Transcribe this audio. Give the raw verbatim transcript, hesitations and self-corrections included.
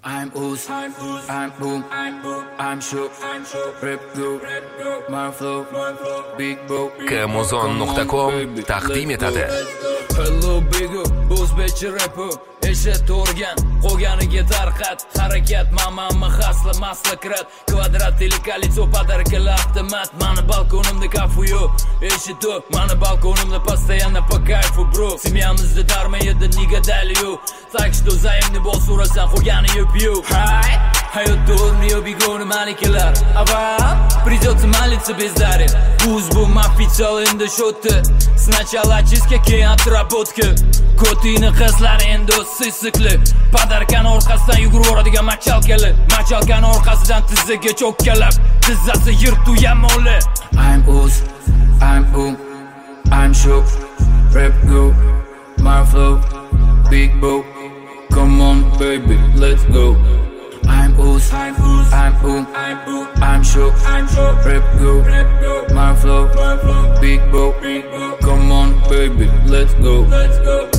I'm Oz, I'm Oz, I'm Boom, I'm Boom, I'm Shook, I'm Shook, Rap Go, Rap Go, My Flow, My Flow, Big Bo, Camozon nuqta com taqdim etadi. Hello Big o'zbekcha rapi eshit o'rgan, qo'ganiga tarqat, harakat mamamni hasla masla kirat, kvadrat или колесо подарка автомат, mani balkonimda kafe yo'q, eshit o'p, mani balkonimda постоянно по кайфу, bro. Семьямizda darma edi, niga dali yo'q, так что zaimni bol so'rasan, qo'gani yo'q. Hay, hayotda o'rniyo begona malikalar, avam придется молиться без дарья. Буз bu mafichal endi shoti, сначала чистка, keyin отработка. Ko'tingni qizlar endi sisiqli, padarkan orqasidan yuguraveradigan machalkali, machalkan orqasidan tizzaga cho'kkalab, tizzasi yirtu yamoli. I'm Oz, I'm Boom, I'm Shook, Rap Go, My Flow, Big Bo, come on baby, let's go. I'm Oz, I'm Oz, I'm Boom, I'm Boom, I'm Shook, I'm Shook, Rap Go, Rap Go, My Flow, My Flow, Big Bo, Big Bo, come on baby, let's go, let's go.